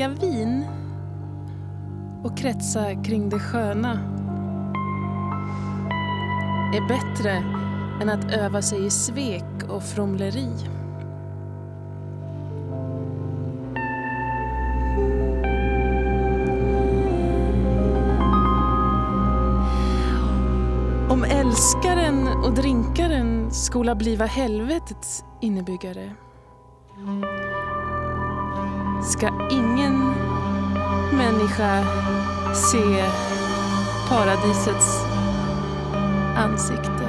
dricka vin och kretsa kring det sköna är bättre än att öva sig i svek och fromleri. Om älskaren och drinkaren skola bliva helvetets innebyggare, ska ingen människa se paradisets ansikte.